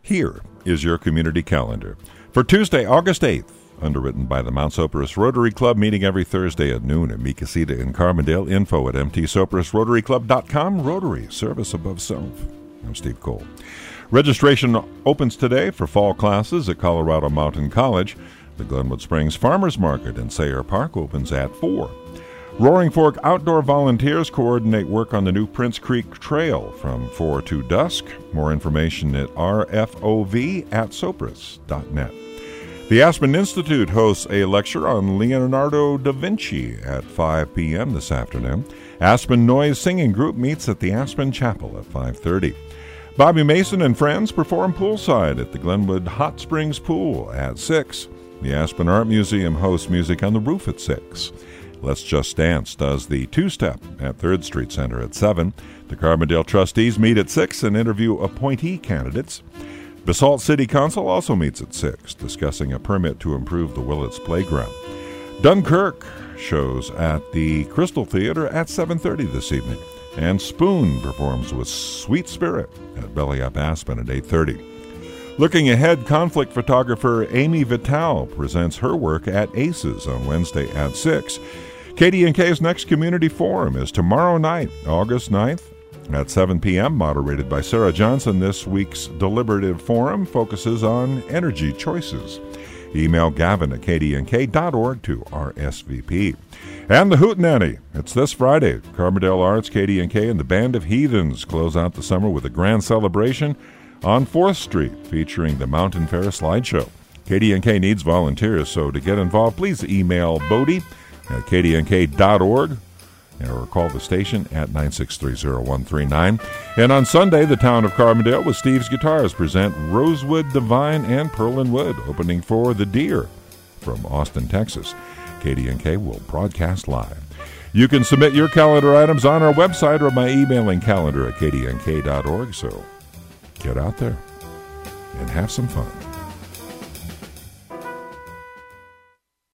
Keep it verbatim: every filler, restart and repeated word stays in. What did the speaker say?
Here is your community calendar for Tuesday, August eighth, underwritten by the Mount Soperus Rotary Club, meeting every Thursday at noon in Mekasita in Carbondale. Info at m t soperus rotary club dot com. Rotary, service above self. I'm Steve Cole. Registration opens today for fall classes at Colorado Mountain College. The Glenwood Springs Farmers Market in Sayre Park opens at four. Roaring Fork Outdoor Volunteers coordinate work on the new Prince Creek Trail from four to dusk. More information at r f o v at soperus dot net. The Aspen Institute hosts a lecture on Leonardo da Vinci at five p.m. this afternoon. Aspen Noise Singing Group meets at the Aspen Chapel at five thirty. Bobby Mason and friends perform poolside at the Glenwood Hot Springs Pool at six. The Aspen Art Museum hosts music on the roof at six. Let's Just Dance does the two-step at third Street Center at seven. The Carbondale trustees meet at six and interview appointee candidates. Basalt City Council also meets at six, discussing a permit to improve the Willits Playground. Dunkirk shows at the Crystal Theater at seven thirty this evening. And Spoon performs with Sweet Spirit at Belly Up Aspen at eight thirty. Looking ahead, conflict photographer Amy Vitale presents her work at ACES on Wednesday at six. K D and K's next community forum is tomorrow night, August ninth, at seven p.m., moderated by Sarah Johnson. This week's deliberative forum focuses on energy choices. Email Gavin at k d n k dot org to R S V P. And the Hootenanny. It's this Friday. Carbondale Arts, K D and K, and the Band of Heathens close out the summer with a grand celebration on fourth Street featuring the Mountain Fair slideshow. K D and K needs volunteers, so to get involved, please email Bodie at k d n k dot org or call the station at nine six three zero one three nine. And on Sunday, the town of Carbondale with Steve's Guitars present Rosewood Divine and Pearl and Wood, opening for The Deer from Austin, Texas. K D and K will broadcast live. You can submit your calendar items on our website or by emailing calendar at k d n k dot org. So get out there and have some fun.